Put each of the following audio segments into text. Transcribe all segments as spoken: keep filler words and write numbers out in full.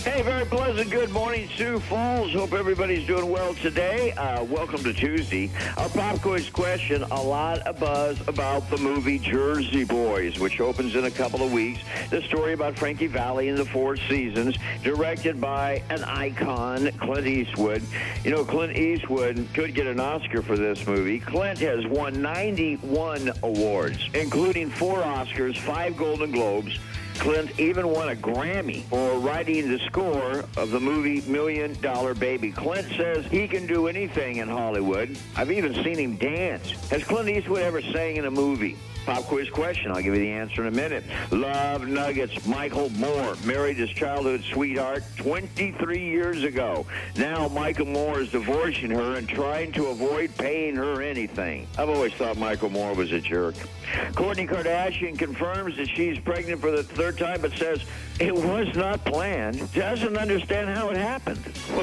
Hey, very pleasant good morning, Sioux Falls. Hope everybody's doing well today. Uh, welcome to Tuesday. Our pop quiz question, a lot of buzz about the movie Jersey Boys, which opens in a couple of weeks. The story about Frankie Valli and the Four Seasons, directed by an icon, Clint Eastwood. You know, Clint Eastwood could get an Oscar for this movie. Clint has won ninety-one awards, including four Oscars, five Golden Globes. Clint even won a Grammy for writing the score of the movie Million Dollar Baby. Clint says he can do anything in Hollywood. I've even seen him dance. Has Clint Eastwood ever sang in a movie? Pop quiz question. I'll give you the answer in a minute. Love Nuggets. Michael Moore married his childhood sweetheart twenty-three years ago. Now Michael Moore is divorcing her and trying to avoid paying her anything. I've always thought Michael Moore was a jerk. Kourtney Kardashian confirms that she's pregnant for the third time, but says it was not planned. Doesn't understand how it happened. Well,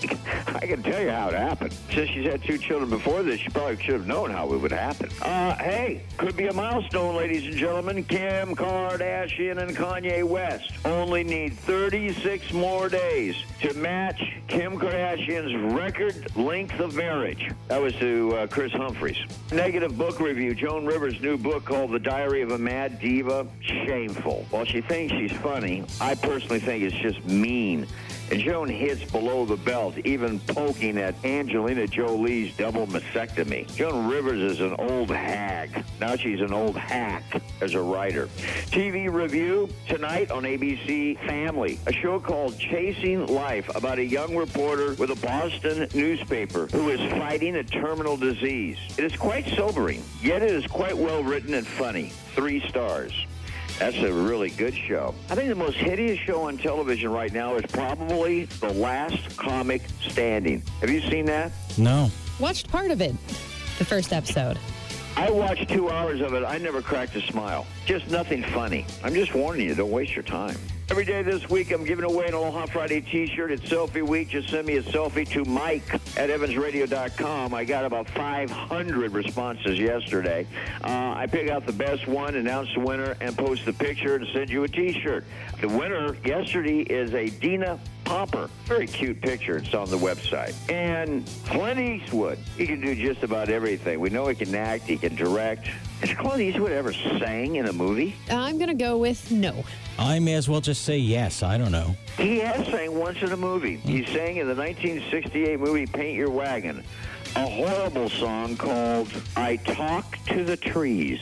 I can tell you how it happened. Since she's had two children before this, she probably should have known how it would happen. Uh, hey, could be a milestone, ladies and gentlemen. Kim Kardashian and Kanye West only need thirty-six more days to match Kim Kardashian's record length of marriage. That was to uh, Chris Humphries. Negative book review. Joan Rivers' new book called The Diary of a Mad Diva. Shameful. While she thinks she's funny, I personally think it's just mean. And Joan hits below the belt, even poking at Angelina Jolie's double mastectomy. Joan Rivers is an old hag. Now she's an old hack as a writer. T V review tonight on A B C Family, a show called Chasing Life about a young reporter with a Boston newspaper who is fighting a terminal disease. It is quite sobering, yet it is quite well written and funny. Three stars. That's a really good show. I think the most hideous show on television right now is probably The Last Comic Standing. Have you seen that? No. Watched part of it, the first episode. I watched two hours of it. I never cracked a smile. Just nothing funny. I'm just warning you, don't waste your time. Every day this week, I'm giving away an Aloha Friday t-shirt. It's Selfie Week. Just send me a selfie to Mike at Evans Radio dot com. I got about five hundred responses yesterday. Uh, I pick out the best one, announce the winner, and post the picture and send you a t-shirt. The winner yesterday is a Dina Pomper. Very cute picture. It's on the website. And Clint Eastwood. He can do just about everything. We know he can act. He can direct. Has Clint Eastwood ever sang in a movie? I'm going to go with no. I may as well just say yes. I don't know. He has sang once in a movie. He sang in the nineteen sixty-eight movie Paint Your Wagon, a horrible song called I Talk to the Trees.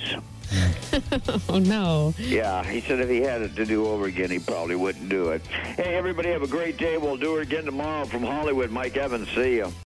Oh, no. Yeah, he said if he had it to do over again, he probably wouldn't do it. Hey, everybody have a great day. We'll do it again tomorrow from Hollywood. Mike Evans, see you.